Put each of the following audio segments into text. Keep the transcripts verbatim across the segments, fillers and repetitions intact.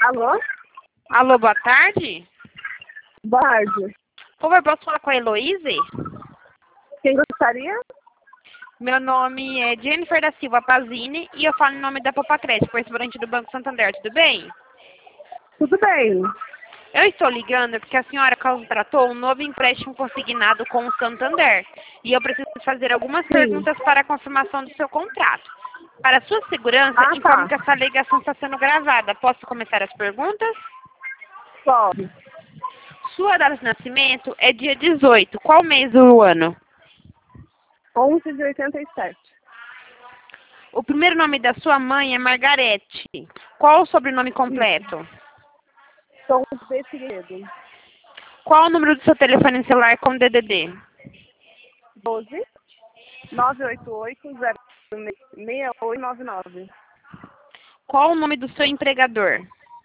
Alô? Alô, boa tarde. Boa tarde. Por favor, posso falar com a Heloíse? Quem gostaria? Meu nome é Jennifer da Silva Pazini e eu falo em nome da Popacred, correspondente do Banco Santander, tudo bem? Tudo bem. Eu estou ligando porque a senhora contratou um novo empréstimo consignado com o Santander e eu preciso fazer algumas Sim. perguntas para a confirmação do seu contrato. Para sua segurança, Ah, informo tá. que essa ligação está sendo gravada. Posso começar as perguntas? Pode. Sua data de nascimento é dia dezoito. Qual mês do ano? onze de oitenta e sete. O primeiro nome da sua mãe é Margarete. Qual o sobrenome completo? Tom de Figueiredo. Qual o número do seu telefone celular com D D D? doze, nove oito oito, zero seis oito nove nove. Qual o nome do seu empregador?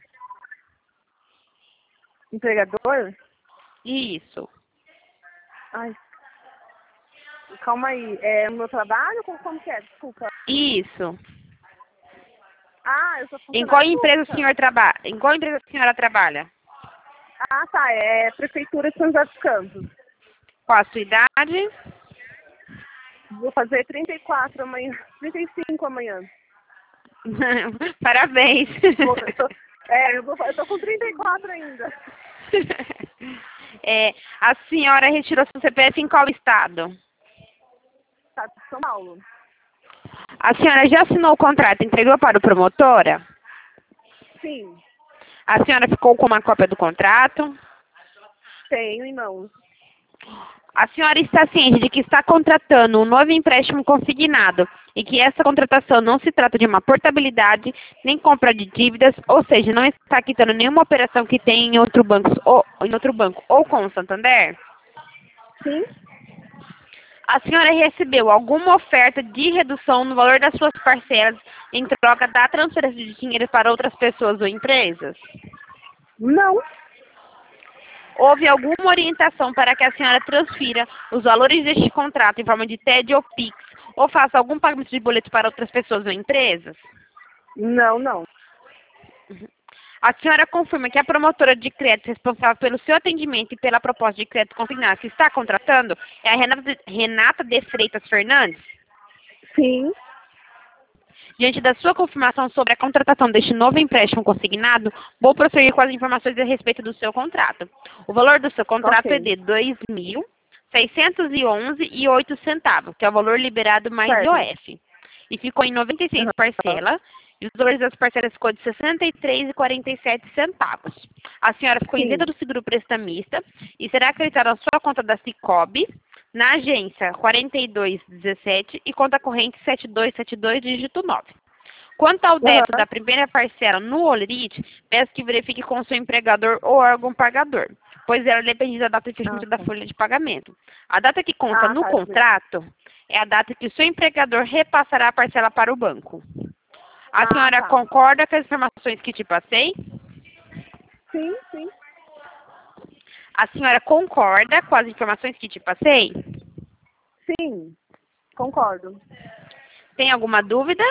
Empregador? Isso. Ai, calma aí. É o meu trabalho? Como, como que é? Desculpa. Isso. Ah, eu sou Em qual funcionária empresa o pública. senhor trabalha? Em qual empresa a senhora trabalha? Ah, tá. É Prefeitura de São José dos Campos. Qual a sua idade? Vou fazer trinta e quatro amanhã. trinta e cinco amanhã. Parabéns. Vou- eu tô- é, eu, vou, eu tô com trinta e quatro ainda. É, a senhora retirou seu C P F em qual estado? Tá de São Paulo. A senhora já assinou o contrato e entregou para o promotora? Sim, A senhora ficou com uma cópia do contrato? tenho em mãos. A senhora está ciente de que está contratando um novo empréstimo consignado e que essa contratação não se trata de uma portabilidade nem compra de dívidas, ou seja, não está quitando nenhuma operação que tem em outro banco ou, em outro banco, ou com o Santander? Sim? A senhora recebeu alguma oferta de redução no valor das suas parcelas em troca da transferência de dinheiro para outras pessoas ou empresas? Não. Houve alguma orientação para que a senhora transfira os valores deste contrato em forma de T E D ou Pix, ou faça algum pagamento de boleto para outras pessoas ou empresas? Não, não. A senhora confirma que a promotora de crédito responsável pelo seu atendimento e pela proposta de crédito consignado que está contratando é a Renata de, Renata de Freitas Fernandes? Sim. Diante da sua confirmação sobre a contratação deste novo empréstimo consignado, vou prosseguir com as informações a respeito do seu contrato. O valor do seu contrato Ok. é de dois mil seiscentos e onze reais e oito centavos, que é o valor liberado mais I O Certo. F. E ficou em noventa e seis Uhum. parcelas, e os valores das parcelas ficou de sessenta e três reais e quarenta e sete centavos. A senhora ficou isenta Sim. do seguro prestamista e será acreditada à sua conta da Cicobi, na agência quarenta e dois dezessete e conta corrente sete dois sete dois, dígito nove. Quanto ao débito Uhum. da primeira parcela no Olerite, peço que verifique com o seu empregador ou órgão pagador, pois ela depende da data de fechamento Ah, da tá. folha de pagamento. A data que consta Ah, no tá. contrato é a data que o seu empregador repassará a parcela para o banco. A Ah, senhora tá. concorda com as informações que te passei? Sim, sim. A senhora concorda com as informações que te passei? Sim. Concordo. Tem alguma dúvida?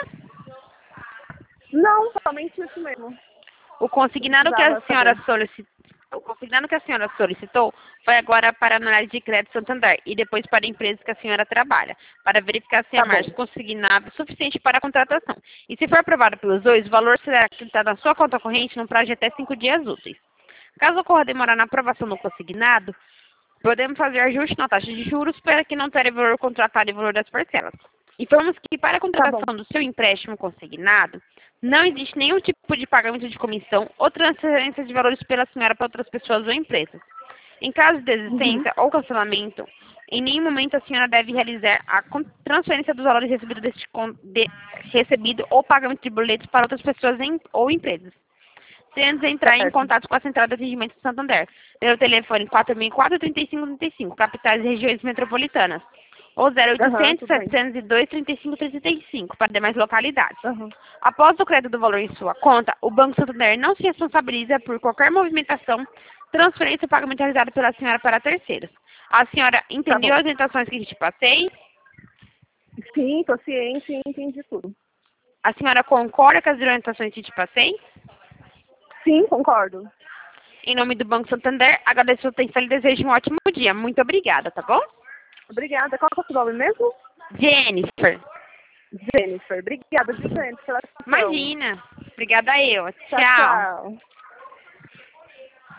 Não, somente isso mesmo. O consignado que a Precisava senhora saber. solicitou, o consignado que a senhora solicitou foi agora para a análise de crédito Santander e depois para a empresa que a senhora trabalha, para verificar se a Tá bom. margem consignável é suficiente para a contratação. E se for aprovado pelos dois, o valor será acreditado na sua conta corrente num prazo de até cinco dias úteis. Caso ocorra demorar na aprovação do consignado, podemos fazer ajuste na taxa de juros para que não tere valor contratado e valor das parcelas. Informamos que para a Tá bom. contratação do seu empréstimo consignado, não existe nenhum tipo de pagamento de comissão ou transferência de valores pela senhora para outras pessoas ou empresas. Em caso de desistência ou cancelamento, em nenhum momento a senhora deve realizar a con- transferência dos valores recebidos deste con- de- recebido ou pagamento de boletos para outras pessoas em- ou empresas. Se antes entrar em Certo. contato com a Central de Atendimento de Santander, pelo telefone quatro mil e quatro, trinta e cinco trinta e cinco, capitais e regiões metropolitanas, ou zero Aham, oitocentos, tudo bem. setecentos e dois, trinta e cinco trinta e cinco, para demais localidades. Aham. Após o crédito do valor em sua conta, o Banco Santander não se responsabiliza por qualquer movimentação, transferência ou pagamento realizado pela senhora para terceiros. A senhora entendeu bom. as orientações que te passei? Sim, tô ciente e entendi tudo. A senhora concorda com as orientações que te passei? Sim, concordo. Em nome do Banco Santander, agradeço a sua atenção e desejo um ótimo dia. Muito obrigada, tá bom? Obrigada. Qual que é o seu nome mesmo? Jennifer. Jennifer. Obrigada, Jennifer, pela atenção. Imagina. Obrigada eu. Tchau, Tchau. tchau.